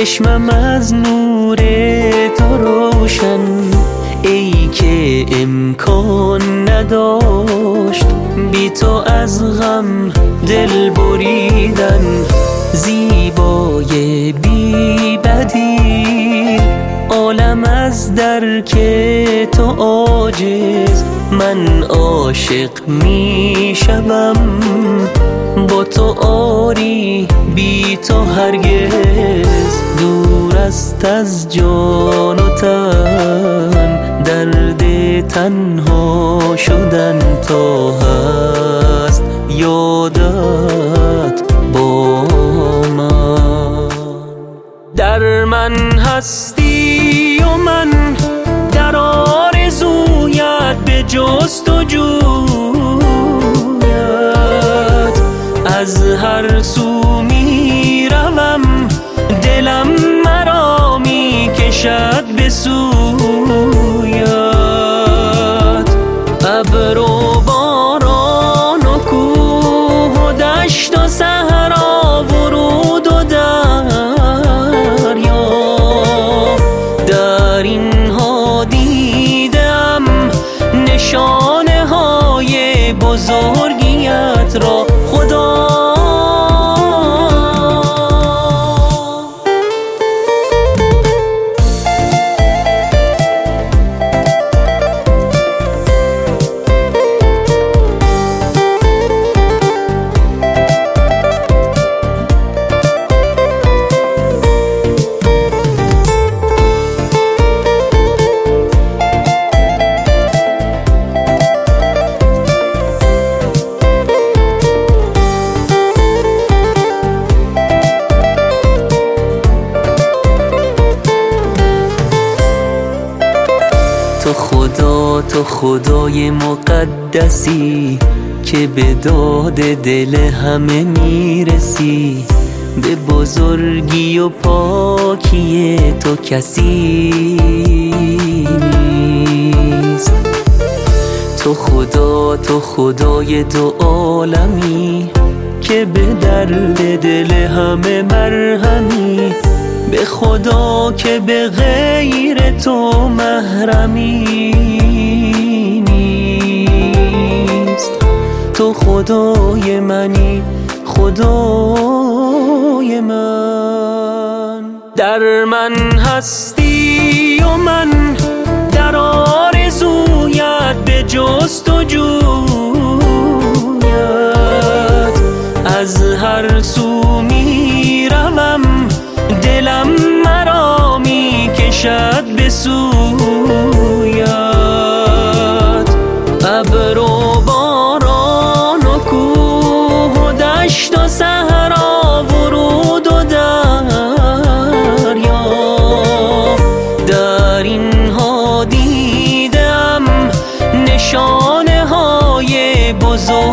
چشمم از نور تو روشن، ای که امکان نداشت بی تو از غم دل بریدن. زیبای بی بدیل عالم از درک تو عاجز، من عاشق می شوم با تو آری بی تو هرگز. دور است از جان و تن درد تنها شدن، تا هست یادت با من. در من هستی و من در آرزویت به جستجویت، از هر سو می روم دلم مرا می کشد به سویت. ابر و باران و کوه و دشت و صحرا، ورود و دریا، در اینها دیدم نشانه های بزرگیت را. خدا تو خدای مقدسی که به داد دل همه میرسی. به بزرگی و پاکی تو کسی نیست. تو خدای دو عالمی که به درد دل همه مرهمی. به خدا که به غیر تو محرمی نیست. تو خدای منی، خدای من. در من هستی و من در آرزویت به جستجویت، از هر سو می روم دلم مرا می کشد به سویت. ابر و باران و کوه و دشت و صحرا، ورود و دریا، در اینها دیدم نشانه های بزرگ